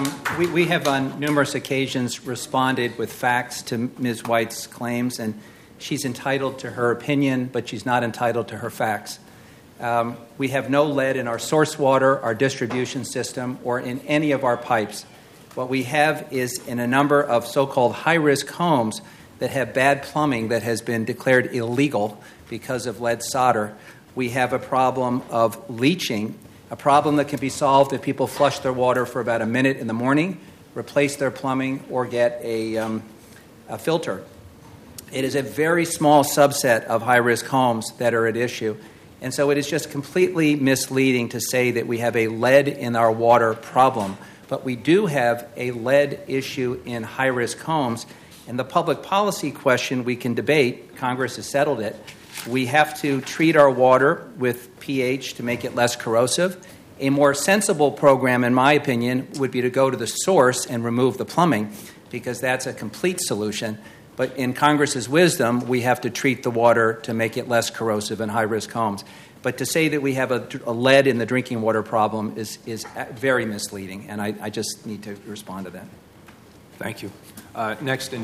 we have on numerous occasions responded with facts to Ms. White's claims, and she's entitled to her opinion, but she's not entitled to her facts. We have no lead in our source water, our distribution system, or in any of our pipes. What we have is in a number of so-called high-risk homes that have bad plumbing that has been declared illegal because of lead solder. We have a problem of leaching, a problem that can be solved if people flush their water for about a minute in the morning, replace their plumbing, or get a filter. It is a very small subset of high-risk homes that are at issue. And so it is just completely misleading to say that we have a lead in our water problem. But we do have a lead issue in high-risk homes. And the public policy question we can debate, Congress has settled it. We have to treat our water with pH to make it less corrosive. A more sensible program, in my opinion, would be to go to the source and remove the plumbing, because that's a complete solution. But in Congress's wisdom, we have to treat the water to make it less corrosive in high-risk homes. But to say that we have a lead in the drinking water problem is very misleading, and I just need to respond to that. Thank you. Next.